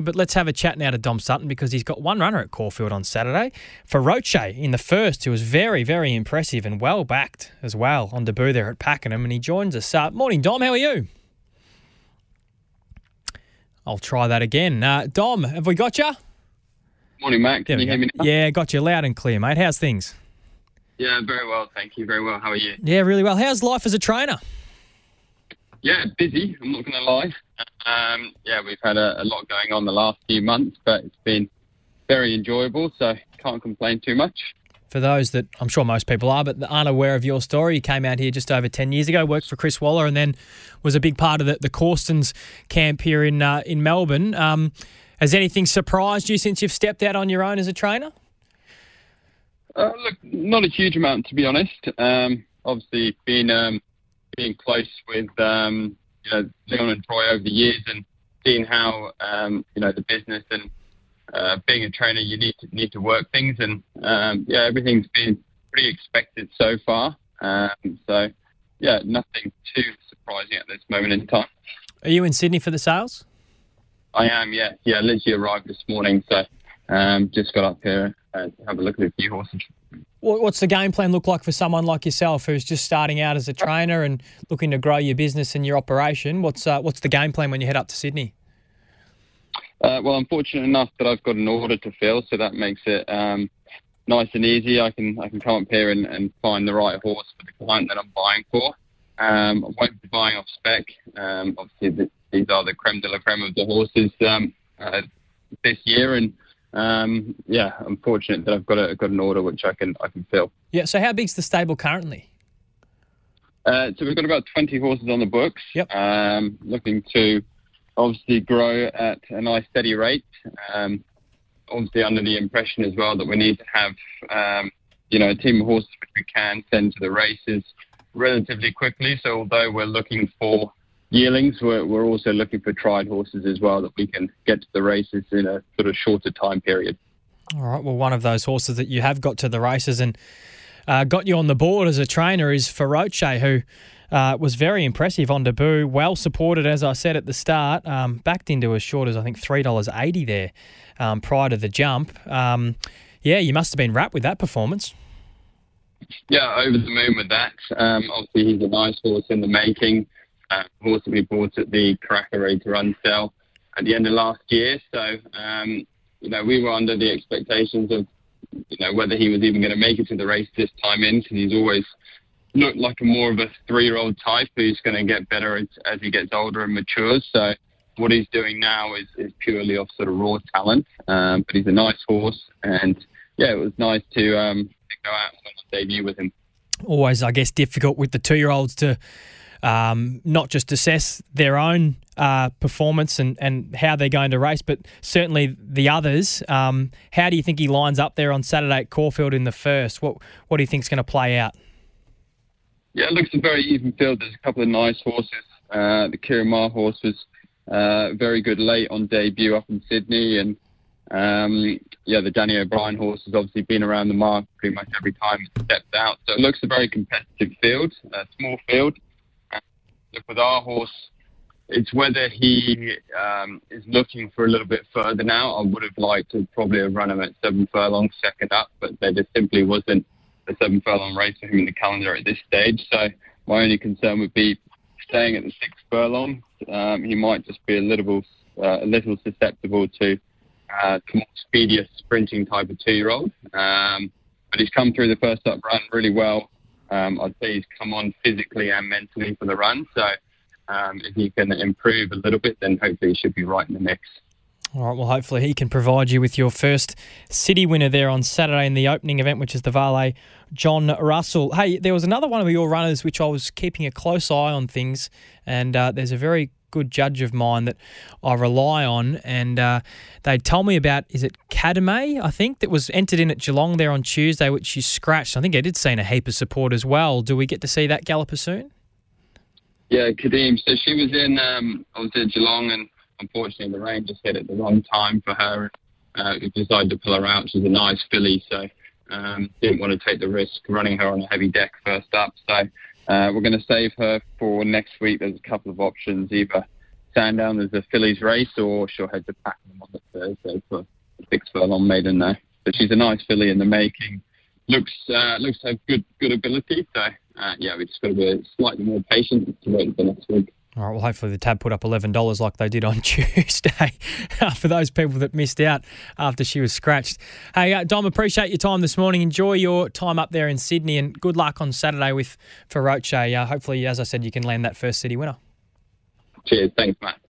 But let's have a chat now to Dom Sutton because he's got one runner at Caulfield on Saturday. Feroce in the first, who was very, very impressive and well backed as well on debut there at Pakenham, and he joins us. Morning, Dom. How are you? I'll try that again. Dom, have we got you? Morning, Matt. Can you hear me now? Yeah, got you loud and clear, mate. How's things? Yeah, very well, thank you. Very well. How are you? Yeah, really well. How's life as a trainer? Yeah, busy. I'm not going to lie. We've had a lot going on the last few months, but it's been very enjoyable, so can't complain too much. For those that I'm sure most people are, but aren't aware of your story, you came out here just over 10 years ago, worked for Chris Waller, and then was a big part of the Corstons camp here in Melbourne. Has anything surprised you since you've stepped out on your own as a trainer? Look, not a huge amount, to be honest. Obviously, being close with Leon and Troy over the years, and seeing how the business and being a trainer, you need to work things, and everything's been pretty expected so far. Nothing too surprising at this moment in time. Are you in Sydney for the sales? I am, yeah. Yeah, literally arrived this morning, so just got up here to have a look at a few horses. What's the game plan look like for someone like yourself who's just starting out as a trainer and looking to grow your business and your operation? What's the game plan when you head up to Sydney? Well, I'm fortunate enough that I've got an order to fill, so that makes it nice and easy. I can come up here and find the right horse for the client that I'm buying for. I won't be buying off spec. Obviously, these are the creme de la creme of the horses this year, and I'm fortunate that I've got an order which I can fill. Yeah. So how big's the stable currently? So we've got about 20 horses on the books. Yep. Looking to obviously grow at a nice steady rate. Obviously under the impression as well that we need to have a team of horses which we can send to the races relatively quickly. So although we're looking for yearlings, we're also looking for tried horses as well that we can get to the races in a sort of shorter time period. All right. Well, one of those horses that you have got to the races and got you on the board as a trainer is Feroce, who was very impressive on debut, well supported, as I said at the start, backed into as short as I think $3.80 there prior to the jump. You must have been wrapped with that performance. Yeah, over the moon with that. Obviously, he's a nice horse in the making. Horse that we bought at the Karaka Ready to Run sale at the end of last year. So, we were under the expectations of, whether he was even going to make it to the race this time in, because he's always looked like more of a 3-year-old type who's going to get better as he gets older and matures. So what he's doing now is purely off sort of raw talent. But he's a nice horse, and it was nice to go out and debut with him. Always, I guess, difficult with the 2-year-olds to not just assess their own performance and how they're going to race, but certainly the others. How do you think he lines up there on Saturday at Caulfield in the first? What do you think is going to play out? Yeah, it looks a very even field. There's a couple of nice horses. The Kiramar horse was very good late on debut up in Sydney, and the Danny O'Brien horse has obviously been around the mark pretty much every time it stepped out. So it looks a very competitive field, a small field. Look, with our horse, it's whether he is looking for a little bit further now. I would have liked to probably have run him at 7 furlongs second up, but there just simply wasn't a 7 furlong race for him in the calendar at this stage. So my only concern would be staying at the 6 furlong. He might just be a little susceptible to more speedier sprinting type of 2-year-old. But he's come through the first up run really well. I'd say he's come on physically and mentally for the run. So if he can improve a little bit, then hopefully he should be right in the mix. All right, well, hopefully he can provide you with your first city winner there on Saturday in the opening event, which is the Valet John Russell. Hey, there was another one of your runners which I was keeping a close eye on things, and there's a very good judge of mine that I rely on, and they told me about, is it Kadame, I think, that was entered in at Geelong there on Tuesday, which she scratched. I think I did see a heap of support as well. Do we get to see that galloper soon? Yeah, Kadeem. So she was in, obviously at Geelong, and unfortunately the rain just hit at the wrong time for her. We decided to pull her out. She's a nice filly, so didn't want to take the risk running her on a heavy deck first up. So we're going to save her for next week. There's a couple of options, either Sandown as a fillies race, or she'll head to Pakenham on the Thursday for a 6 furlong maiden there. But she's a nice filly in the making. Looks to have good ability. So we just got to be slightly more patient to wait for next week. All right, well, hopefully the tab put up $11 like they did on Tuesday for those people that missed out after she was scratched. Hey, Dom, appreciate your time this morning. Enjoy your time up there in Sydney, and good luck on Saturday for Roche. Hopefully, as I said, you can land that first city winner. Cheers. Thanks, Matt.